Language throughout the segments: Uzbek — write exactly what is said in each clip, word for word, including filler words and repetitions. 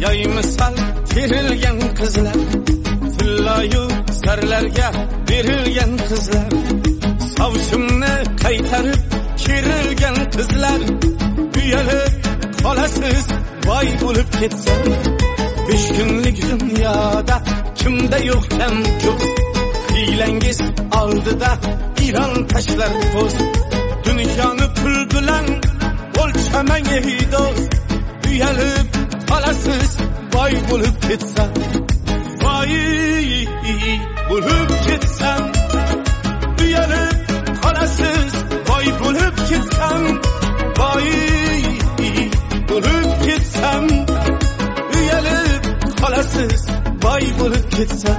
yoy misal terilgan qizlar, tillayu sarlarga berilgan qizlar, savshimni qaytarib kerilgan qizlar, uyalib qolasiz boy bo'lib ketsam. Besh kunlik dunyoda kimda yo'q ham ko'p, hiylangiz oldida Iron tashlar po'st. Dunyoni pul bilan o'lchamang ey do'st, uyalib qolasiz boy bo'lib ketsam. Boy bo'lib ketsam, uyalib qolasiz boy bo'lib ketsam. Boy bo'lib ketsam, uyalib qolasiz boy bo'lib ketsam.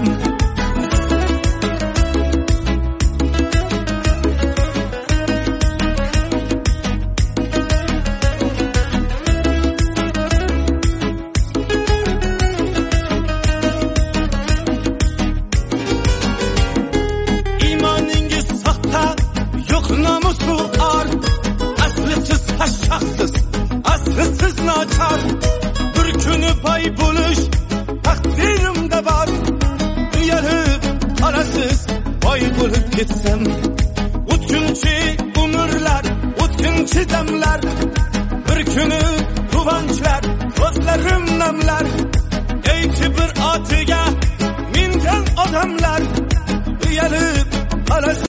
Iymoningiz soxta, yo'q nomusu or, asli siz hashaxsiz, asli siz nochor. Bir kuni boy bo'lish taqdirimda bor, uyalib qolasiz boy bo'lib ketsam. O'tkinchi umrlar, o'tkinchi damlar, bir kuni quvonchlar, ko'zlarim namlar. Ey kibr otiga mingan odamlar, uyalib qolasiz